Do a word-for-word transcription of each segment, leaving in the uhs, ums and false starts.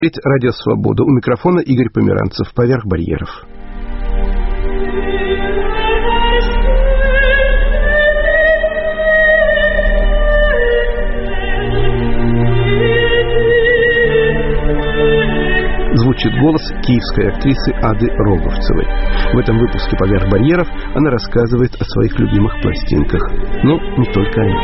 Радио «Свобода». У микрофона Игорь Померанцев. «Поверх барьеров». Звучит голос киевской актрисы Ады Роговцевой. В этом выпуске «Поверх барьеров» она рассказывает о своих любимых пластинках. Но не только о них.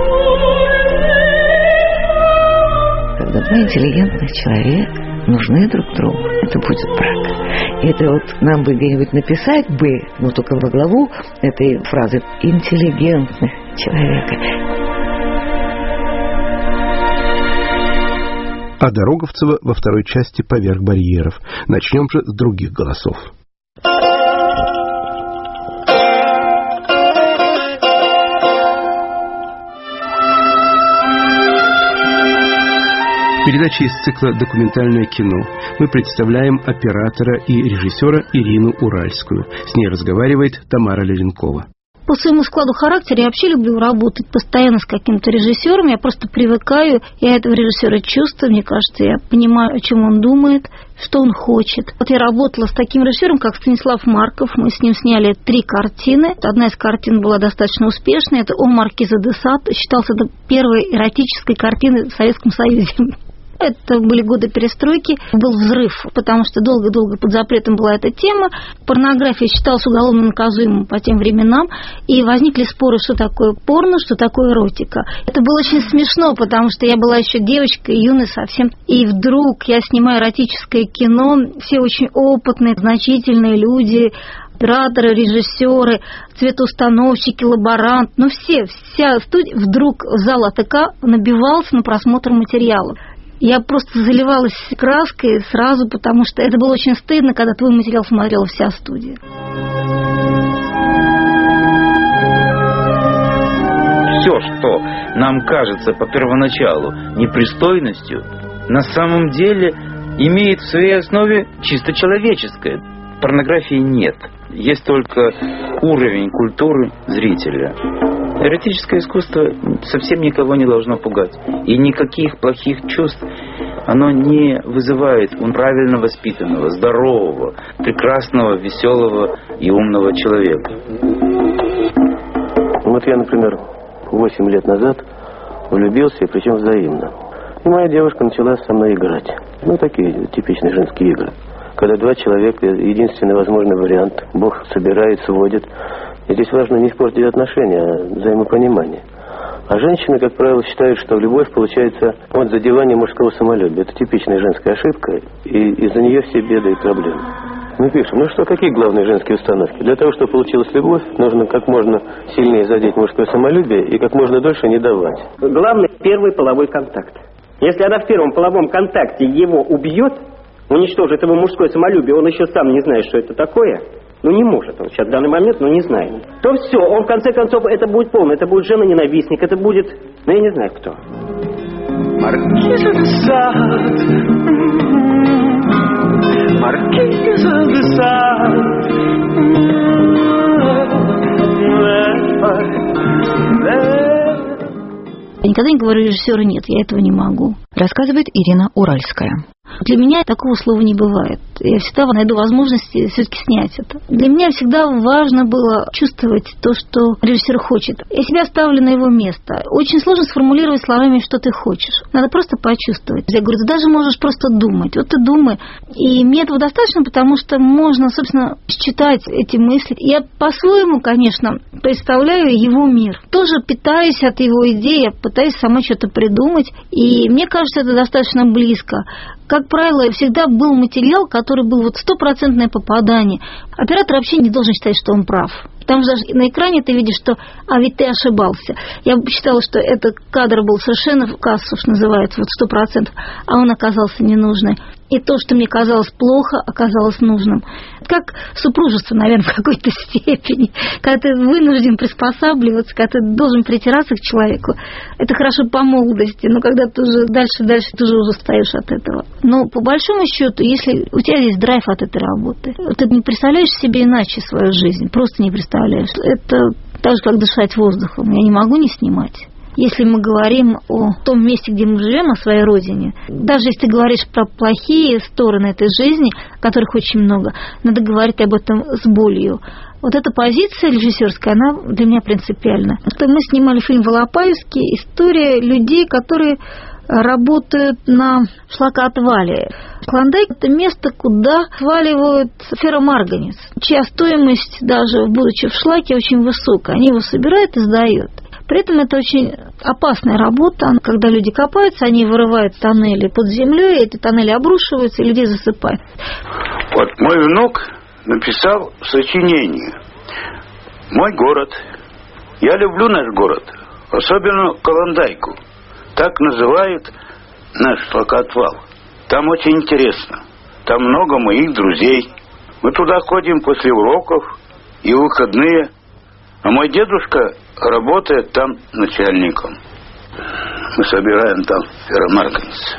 Когда два интеллигентных человека нужны друг другу, это будет брак. И это вот нам бы где-нибудь написать бы, но только во главу этой фразы «интеллигентных человека». Ада Роговцева во второй части «Поверх барьеров». Начнем же с других голосов. Передача из цикла «Документальное кино». Мы представляем оператора и режиссера Ирину Уральскую. С ней разговаривает Тамара Левенкова. По своему складу характера я вообще люблю работать постоянно с каким-то режиссером. Я просто привыкаю, я этого режиссера чувствую. Мне кажется, я понимаю, о чем он думает, что он хочет. Вот я работала с таким режиссером, как Станислав Марков. Мы с ним сняли три картины. Одна из картин была достаточно успешной. Это «О Маркиза де Сад». Считался это первой эротической картиной в Советском Союзе. Это были годы перестройки, был взрыв, потому что долго-долго под запретом была эта тема. Порнография считалась уголовно наказуемым по тем временам, и возникли споры, что такое порно, что такое эротика. Это было очень смешно, потому что я была еще девочкой, юной совсем, и вдруг я снимаю эротическое кино, все очень опытные, значительные люди, операторы, режиссеры, цветоустановщики, лаборант, ну все, вся студия, вдруг зал АТК набивался на просмотр материалов. Я просто заливалась краской сразу, потому что это было очень стыдно, когда твой материал смотрела вся студия. Все, что нам кажется по первоначалу непристойностью, на самом деле имеет в своей основе чисто человеческое. Порнографии нет. Есть только уровень культуры зрителя. Эротическое искусство совсем никого не должно пугать. И никаких плохих чувств оно не вызывает у правильно воспитанного, здорового, прекрасного, веселого и умного человека. Вот я, например, восемь лет назад влюбился, и причем взаимно. И моя девушка начала со мной играть. Ну, такие типичные женские игры. Когда два человека, единственный возможный вариант, Бог собирает, сводит. И здесь важно не испортить отношения, а взаимопонимание. А женщины, как правило, считают, что любовь получается от задевания мужского самолюбия. Это типичная женская ошибка, и из-за нее все беды и проблемы. Мы пишем, ну что, какие главные женские установки? Для того, чтобы получилась любовь, нужно как можно сильнее задеть мужское самолюбие и как можно дольше не давать. Главное, первый половой контакт. Если она в первом половом контакте его убьет, уничтожит его мужское самолюбие, он еще сам не знает, что это такое, ну не может он сейчас в данный момент, но не знает, то все, он в конце концов, это будет полно, это будет жена-ненавистник, это будет, ну я не знаю кто. Маркиза де Сад, Маркиза де Сад. Я никогда не говорю режиссеру «нет», я этого не могу. Рассказывает Ирина Уральская. Для меня такого слова не бывает. Я всегда найду возможности все-таки снять это. Для меня всегда важно было чувствовать то, что режиссер хочет. Я себя ставлю на его место. Очень сложно сформулировать словами, что ты хочешь. Надо просто почувствовать. Я говорю, ты даже можешь просто думать. Вот ты думай. И мне этого достаточно, потому что можно, собственно, считать эти мысли. Я по-своему, конечно, представляю его мир. Тоже питаюсь от его идей, я пытаюсь сама что-то придумать. И мне кажется, это достаточно близко. Как правило, всегда был материал, который был вот стопроцентное попадание. Оператор вообще не должен считать, что он прав. Потому что даже на экране ты видишь, что «а ведь ты ошибался». Я считала, что этот кадр был совершенно в кассу, что называется, вот сто процентов, а он оказался ненужный. И то, что мне казалось плохо, оказалось нужным. Как супружество, наверное, в какой-то степени. Когда ты вынужден приспосабливаться, когда ты должен притираться к человеку. Это хорошо по молодости, но когда ты уже дальше-дальше, ты уже устаешь от этого. Но по большому счету, если у тебя есть драйв от этой работы, ты не представляешь себе иначе свою жизнь, просто не представляешь. Это так же, как дышать воздухом. Я не могу не снимать. Если мы говорим о том месте, где мы живем, о своей родине, даже если ты говоришь про плохие стороны этой жизни, которых очень много, надо говорить об этом с болью. Вот эта позиция режиссерская, она для меня принципиальна. Мы снимали фильм в Алапаевске, история людей, которые работают на шлакоотвале. Клондайк – это место, куда отваливают ферромарганец, чья стоимость, даже будучи в шлаке, очень высокая. Они его собирают и сдают. При этом это очень опасная работа. Когда люди копаются, они вырывают тоннели под землей, эти тоннели обрушиваются, и людей засыпают. Вот мой внук написал сочинение «Мой город». Я люблю наш город, особенно Клондайку. Так называют наш шлакоотвал. Там очень интересно. Там много моих друзей. Мы туда ходим после уроков и в выходные. А мой дедушка работает там начальником. Мы собираем там ферромарганец.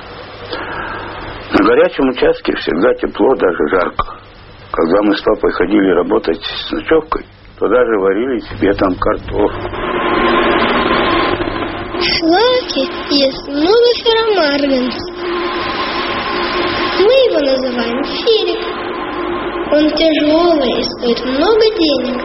На горячем участке всегда тепло, даже жарко. Когда мы с папой ходили работать с ночевкой, то даже варили себе там картошку. В шлаке есть много ферромарганца. Мы его называем ферик. Он тяжелый и стоит много денег.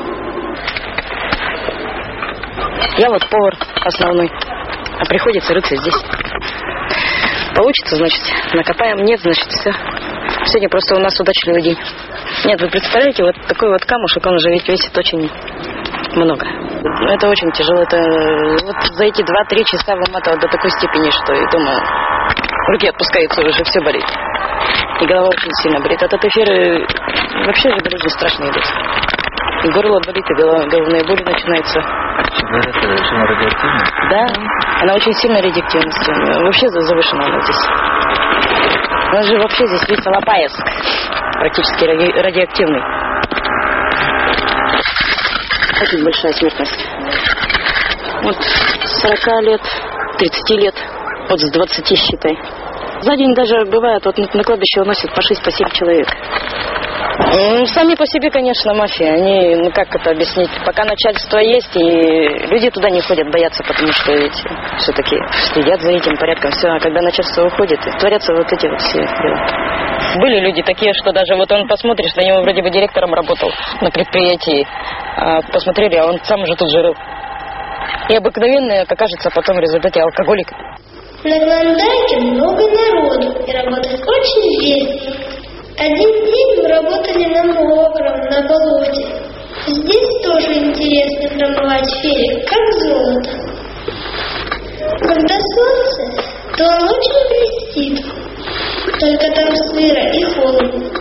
Я вот повар основной, а приходится рыться здесь. Получится, значит, накопаем, нет, значит, все. Сегодня просто у нас удачный день. Нет, вы представляете, вот такой вот камушек, он уже ведь весит очень много. Это очень тяжело. Это вот за эти два-три часа выматывало до такой степени, что и дома руки отпускаются, уже все болит. И голова очень сильно болит. От этой феры вообще же болезни страшные идут. И горло болит, и голова, головные боли начинаются. Говорят, это очень радиоактивно? Да, она очень сильно радиоактивна. Вообще завышена она здесь. У нас же вообще здесь весь Алапаевск практически ради- радиоактивный. Очень большая смертность. Вот с сорока лет, тридцати лет, вот с двадцати считай. За день даже бывает, вот на кладбище уносят по шесть, по семь человек. Сами по себе, конечно, мафия. Они, ну как это объяснить, пока начальство есть, и люди туда не ходят, боятся, потому что эти все-таки следят за этим порядком. Все, а когда начальство уходит, творятся вот эти вот все дела. Были люди такие, что даже вот он посмотришь, на него вроде бы директором работал на предприятии, а посмотрели, а он сам уже тут жил. И обыкновенный, как кажется, потом в результате алкоголик. На Клондайке много народу, и работать очень весело. Один день мы работали на мокром, на болоте. Здесь тоже интересно промывать ферик, как золото. Когда солнце, то он очень блестит. Только там сыро и холодно.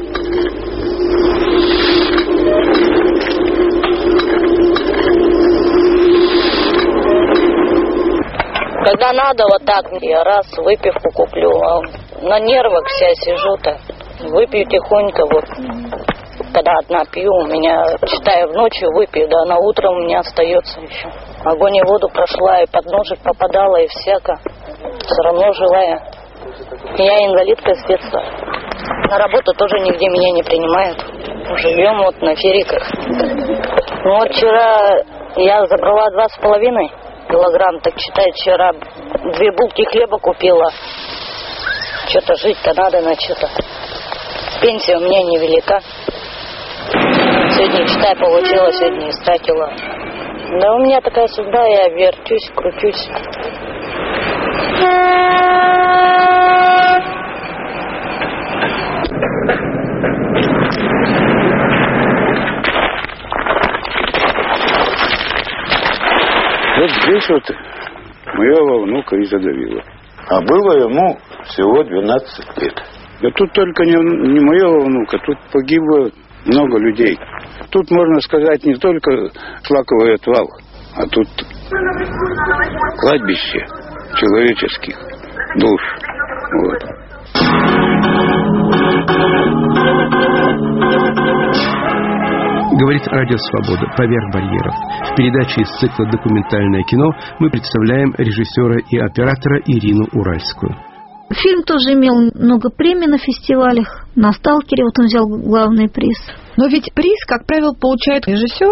Когда надо, вот так, я раз выпивку куплю, а на нервах вся сижу-то. Выпью тихонько, вот. Когда одна пью, у меня, читаю ночью, выпью, да, на утро у меня остается еще. Огонь и воду прошла, и под ножик попадала, и всяко. Все равно живая. Я инвалидка с детства. На работу тоже нигде меня не принимают. Живем вот на фериках. Ну вот вчера я забрала два с половиной килограмм, так считай, вчера две булки хлеба купила. Что-то жить-то надо на что-то. Пенсия у меня невелика. Сегодня, считай, получила, сегодня истратила. Да у меня такая судьба, я вертюсь, крутюсь. Вот здесь вот моего внука и задавило. А было ему всего двенадцать лет. Да тут только не, не моего внука, тут погибло много людей. Тут, можно сказать, не только шлаковый отвал, а тут кладбище человеческих душ. Вот. Говорит Радио Свобода «Поверх барьеров». В передаче из цикла «Документальное кино» мы представляем режиссера и оператора Ирину Уральскую. Фильм тоже имел много премий на фестивалях. На «Сталкере» вот он взял главный приз. Но ведь приз, как правило, получает режиссер.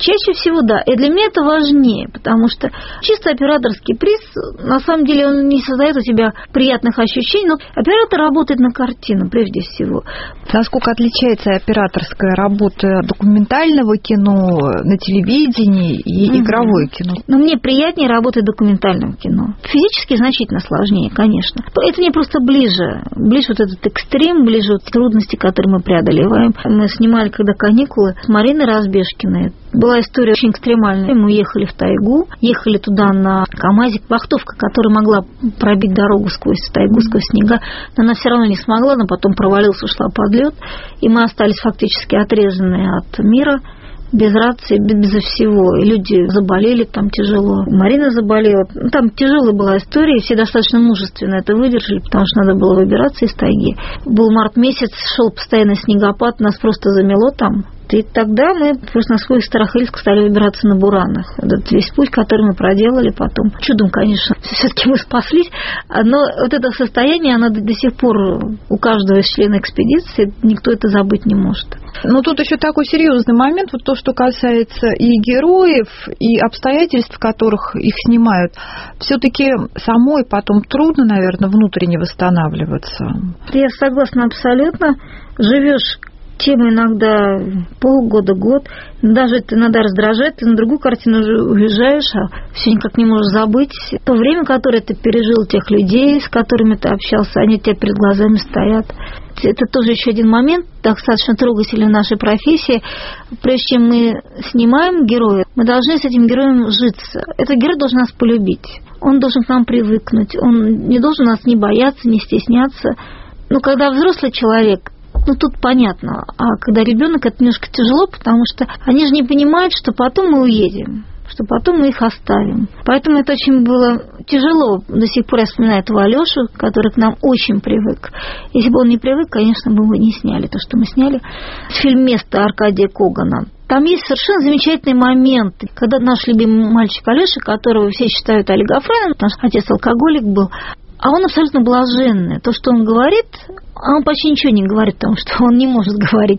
Чаще всего, да. И для меня это важнее, потому что чисто операторский приз, на самом деле, он не создает у тебя приятных ощущений, но оператор работает на картину, прежде всего. Насколько отличается операторская работа документального кино на телевидении и mm-hmm. игровое кино? Но мне приятнее работать в документальном кино. Физически значительно сложнее, конечно. Это мне просто ближе. Ближе вот этот экстрим, ближе вот трудности, которые мы преодолеваем. Мы снимали, когда каникулы, с Мариной Разбежкиной. Была история очень экстремальная. Мы ехали в тайгу, ехали туда на КамАЗе. Вахтовка, которая могла пробить дорогу сквозь тайгу, сквозь снега, но она все равно не смогла, но потом провалилась, ушла под лед, и мы остались фактически отрезанные от мира, без рации, без всего. И люди заболели там тяжело. Марина заболела. Ну, там тяжелая была история, и все достаточно мужественно это выдержали, потому что надо было выбираться из тайги. Был март месяц, шел постоянно снегопад, нас просто замело там. И тогда мы просто на свой страх и риск стали выбираться на буранах. Этот весь путь, который мы проделали потом. Чудом, конечно, все-таки мы спаслись, но вот это состояние, оно до сих пор у каждого из членов экспедиции, никто это забыть не может. Но тут еще такой серьезный момент, вот то, что касается и героев, и обстоятельств, в которых их снимают. Все-таки самой потом трудно, наверное, внутренне восстанавливаться. Я согласна абсолютно. Живешь тем иногда полгода, год, даже это иногда раздражает, ты на другую картину уже уезжаешь, а все никак не можешь забыть то время, которое ты пережил, тех людей, с которыми ты общался, они у тебя перед глазами стоят. Это тоже еще один момент, достаточно трогательный в нашей профессии. Прежде чем мы снимаем героя, мы должны с этим героем житься. Этот герой должен нас полюбить, он должен к нам привыкнуть, он не должен нас не бояться, не стесняться. Но когда взрослый человек, ну, тут понятно. А когда ребенок, это немножко тяжело, потому что они же не понимают, что потом мы уедем, что потом мы их оставим. Поэтому это очень было тяжело. До сих пор я вспоминаю этого Алёшу, который к нам очень привык. Если бы он не привык, конечно, мы бы не сняли то, что мы сняли. Фильм «Место» Аркадия Когана. Там есть совершенно замечательный момент, когда наш любимый мальчик Алёша, которого все считают олигофреном, наш отец алкоголик был, а он абсолютно блаженный. То, что он говорит, а он почти ничего не говорит, потому что он не может говорить.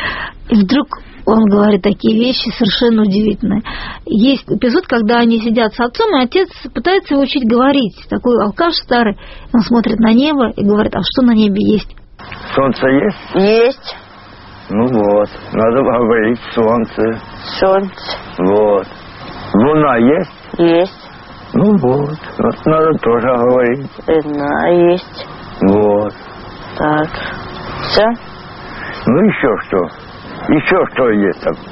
И вдруг он говорит такие вещи совершенно удивительные. Есть эпизод, когда они сидят с отцом, и отец пытается его учить говорить. Такой алкаш старый. Он смотрит на небо и говорит, а что на небе есть? Солнце есть? Есть. Ну вот, надо говорить солнце. Солнце. Вот. Луна есть? Есть. Ну вот, надо тоже говорить. Луна есть. Вот. Так. Все? Ну еще что? Еще что есть там?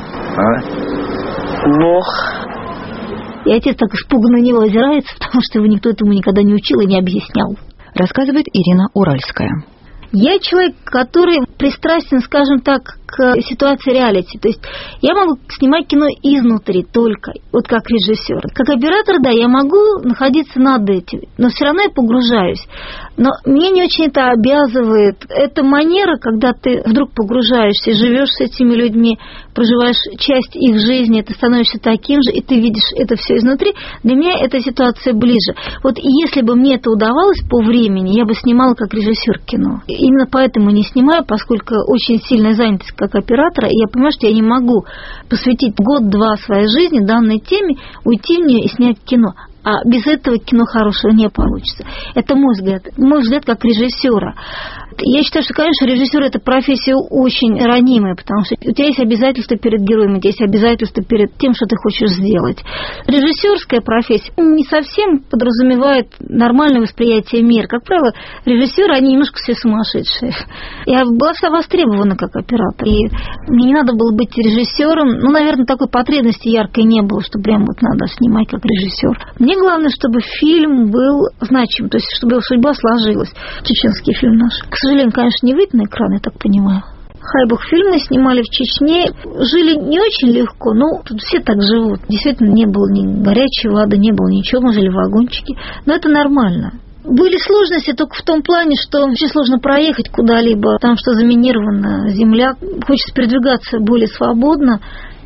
А? Бог. И отец так испуганно на него озирается, потому что его никто этому никогда не учил и не объяснял. Рассказывает Ирина Уральская. Я человек, который пристрастен, скажем так, к ситуации реалити. То есть я могу снимать кино изнутри только, вот как режиссер. Как оператор, да, я могу находиться над этим, но все равно я погружаюсь. Но меня не очень это обязывает. Это манера, когда ты вдруг погружаешься, живешь с этими людьми, проживаешь часть их жизни, ты становишься таким же, и ты видишь это все изнутри. Для меня эта ситуация ближе. Вот если бы мне это удавалось по времени, я бы снимала как режиссер кино. Именно поэтому не снимаю, поскольку очень сильная занятость как оператора, и я понимаю, что я не могу посвятить год-два своей жизни данной теме, уйти в нее и снять кино. А без этого кино хорошего не получится. Это мой взгляд. Мой взгляд как режиссера. Я считаю, что, конечно, режиссер – это профессия очень ранимая, потому что у тебя есть обязательства перед героем, у тебя есть обязательства перед тем, что ты хочешь сделать. Режиссерская профессия не совсем подразумевает нормальное восприятие мира. Как правило, режиссеры, они немножко все сумасшедшие. Я была вся востребована как оператор. И мне не надо было быть режиссером. Ну, наверное, такой потребности яркой не было, что прям вот надо снимать как режиссер. Мне главное, чтобы фильм был значим, то есть чтобы его судьба сложилась. Чеченский фильм наш. К сожалению, конечно, не выйдет на экран, я так понимаю. Хайбух фильмы снимали в Чечне. Жили не очень легко, но тут все так живут. Действительно, не было ни горячей воды, не было ничего, мы жили в вагончике. Но это нормально. Были сложности только в том плане, что очень сложно проехать куда-либо, потому что заминирована земля, хочется передвигаться более свободно.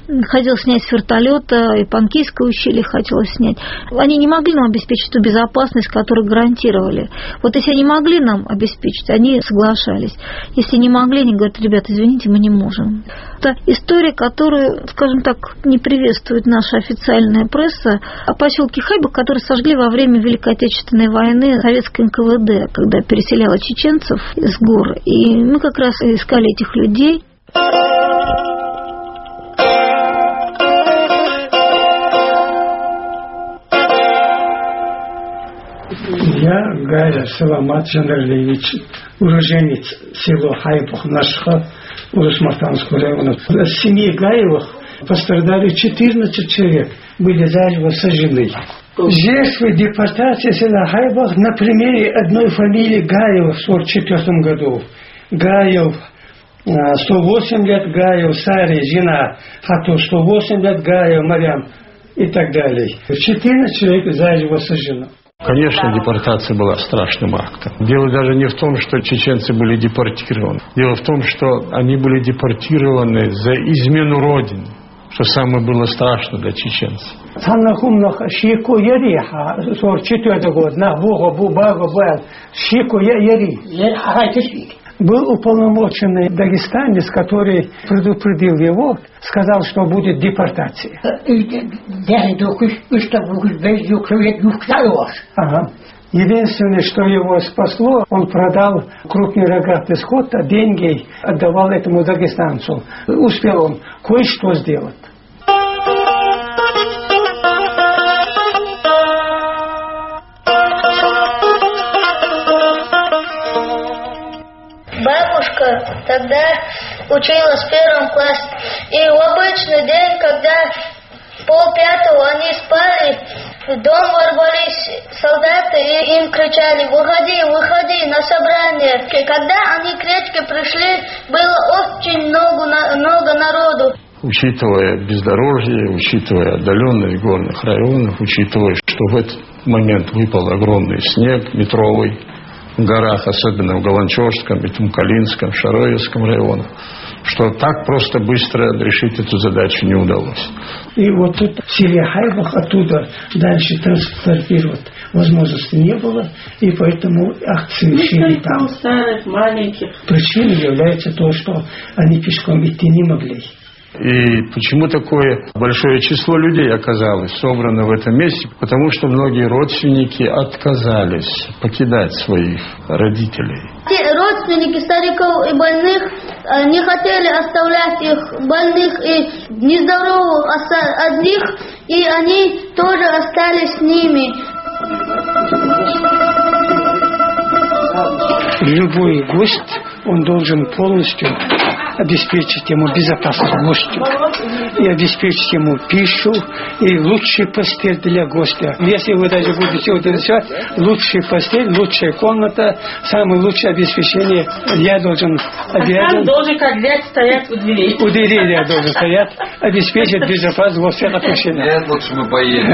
хотел снять с вертолета, и Панкийское ущелье хотелось снять. Они не могли нам обеспечить ту безопасность, которую гарантировали. Вот если они могли нам обеспечить, они соглашались. Если не могли, они говорят: ребята, извините, мы не можем. Это история, которую, скажем так, не приветствует наша официальная пресса, о поселке Хайбах, который сожгли во время Великой Отечественной войны советское эн ка вэ дэ, когда переселяло чеченцев из гор. И мы как раз искали этих людей. Я Гайдар Саламат Жанарлевич, уроженец села Хайбах Нашха, Урус-Мартанского района. В семье Гаевых пострадали четырнадцать человек, были заживо сожжены. Жертвы депортации села Хайбах на примере одной фамилии Гаевых в сорок четвёртом году. Гаев сто восемь лет, Гаев Сари, жена Хату сто восемь лет, Гаев Марьям и так далее. четырнадцать человек заживо сожжено. Конечно, депортация была страшным актом. Дело даже не в том, что чеченцы были депортированы. Дело в том, что они были депортированы за измену Родины, что самое было страшно для чеченцев. сорок четвёртый год, на Бога, Бубага, Бэл, Шику Яри. Был уполномоченный дагестанец, который предупредил его, сказал, что будет депортация. Ага. Единственное, что его спасло, он продал крупный рогатый скот, а деньги отдавал этому дагестанцу. Успел он кое-что сделать. Бабушка тогда училась в первом классе. И в обычный день, когда полпятого они спали, в дом ворвались солдаты и им кричали: выходи, выходи на собрание. И когда они к речке пришли, было очень много, много народу. Учитывая бездорожье, учитывая отдаленность горных районов, учитывая, что в этот момент выпал огромный снег метровый, в горах, особенно в Галанчорском, Бетумкалинском, Шароевском районах, что так просто быстро решить эту задачу не удалось. И вот тут в селе Хайбах оттуда дальше транспортировать возможности не было, и поэтому акции совершили там. Причиной является то, что они пешком идти не могли. И почему такое большое число людей оказалось собрано в этом месте? Потому что многие родственники отказались покидать своих родителей. Те родственники стариков и больных не хотели оставлять их больных и нездоровых одних, и они тоже остались с ними. Любой гость, он должен полностью обеспечить ему безопасность и обеспечить ему пищу и лучшую постель для гостя. Если вы даже будете удовлетворять, лучшая постель, лучшая комната, самое лучшее обеспечение, я должен обязан... Там должен, как взять, стоять у дверей. У дверей я должен стоять, обеспечить безопасность во всех отношениях. Нет, лучше мы поедем.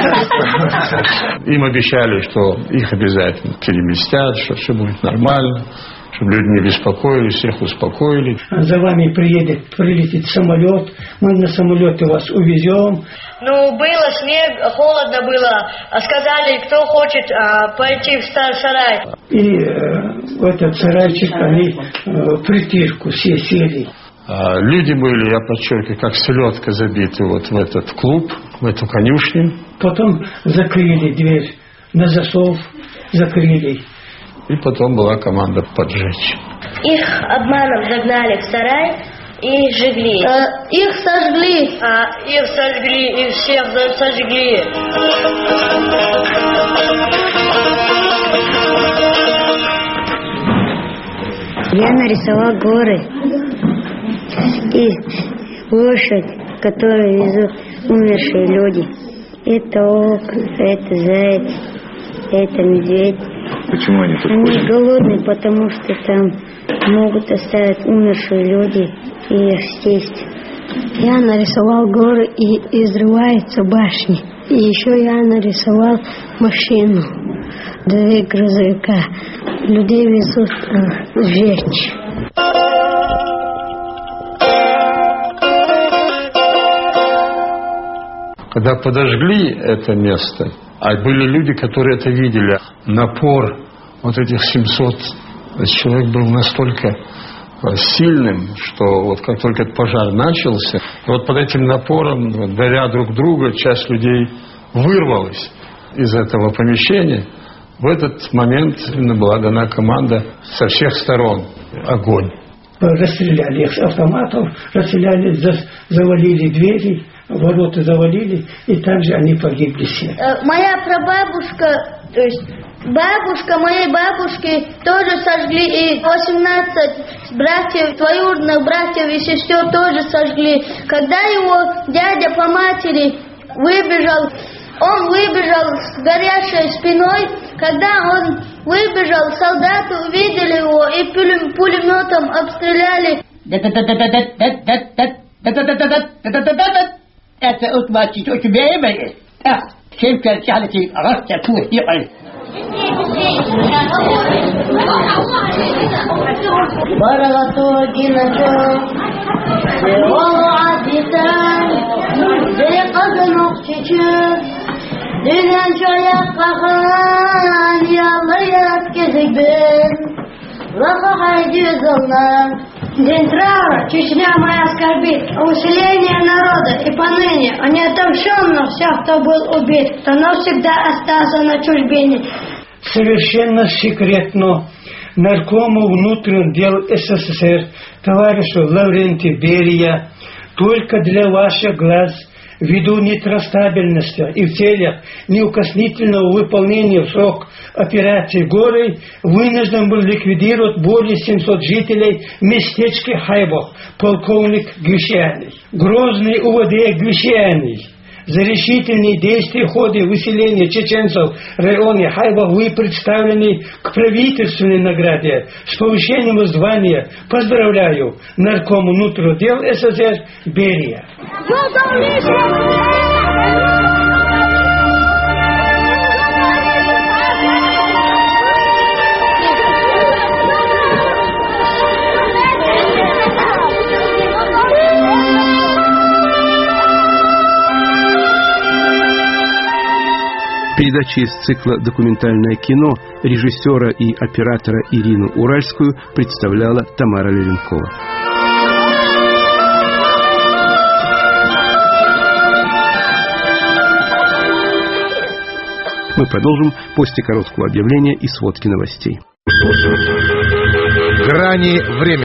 Им обещали, что их обязательно переместят, что все будет нормально, чтобы люди не беспокоились, всех успокоили. За вами приедет, прилетит самолет, мы на самолете вас увезем. Ну, было снег, холодно было, сказали, кто хочет а, пойти в сарай. И э, в этот сарайчик они э, притирку все сели. А люди были, я подчеркиваю, как селедка забиты вот в этот клуб, в эту конюшню. Потом закрыли дверь на засов, закрыли. И потом была команда поджечь. Их обманом загнали в сарай и сжигли. Э, их сожгли. А, их сожгли, и всех сожгли. Я нарисовал горы и лошадь, которую везут умершие люди. Это волк, это заяц, это медведь. Почему они тут Они ходят? голодные, потому что там могут оставить умершие люди и их съесть. Я нарисовал горы и изрываются башни. И еще я нарисовал машину, две грузовика. Людей везут э, сжечь. Когда подожгли это место, а были люди, которые это видели, напор вот этих семисот человек был настолько сильным, что вот как только этот пожар начался, вот под этим напором, даря друг друга, часть людей вырвалась из этого помещения. В этот момент была дана команда со всех сторон огонь. Расстреляли их с автоматов, расстреляли, завалили двери, ворота завалили, и также они погибли все. Моя прабабушка, то есть бабушка моей бабушки тоже сожгли, и восемнадцать братьев, двоюродных братьев и сестер тоже сожгли. Когда его дядя по матери выбежал, он выбежал с горящей спиной. Когда он выбежал, солдаты увидели его и пулеметом обстреляли. Это очень очень беемое. Чем перчалки растут и ой. Баралато динажо, севола адитан, декаднок чечет. Dünen çayak kahan, yalayat gezikbin, Лаха хайди золна. День траура, Чечня моя скорбит, а усиление народа и поныне, а не отомщенно всех, кто был убит, кто навсегда остался на чужбине. Совершенно секретно наркому внутренних дел СССР товарищу Лаврентию Берия только для ваших глаз, ввиду нетрастабельности и в целях неукоснительного выполнения в срок операции «Горы», вынужден был ликвидировать более семисот жителей местечка Хайбох, полковник Гущаний. Грозный УВД Гущаний за решительные действия в ходе выселения чеченцев в районе Хайбох вы представлены к правительственной награде с повышением звания. Поздравляю наркому внутренних дел СССР Берия. Передача из цикла «Документальное кино» режиссера и оператора Ирину Уральскую представляла Тамара Левенкова. Мы продолжим после короткого объявления и сводки новостей. Грани времени.